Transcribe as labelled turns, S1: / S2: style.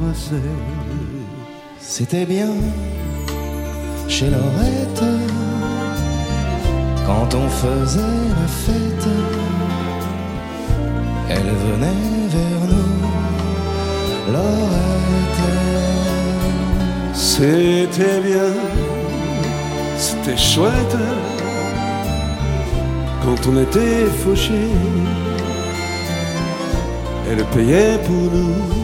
S1: embrassait.
S2: C'était bien chez Laurette quand on faisait la fête. Elle venait vers nous, Laurette.
S1: C'était bien, c'était chouette quand on était fauchés. Elle payait pour nous.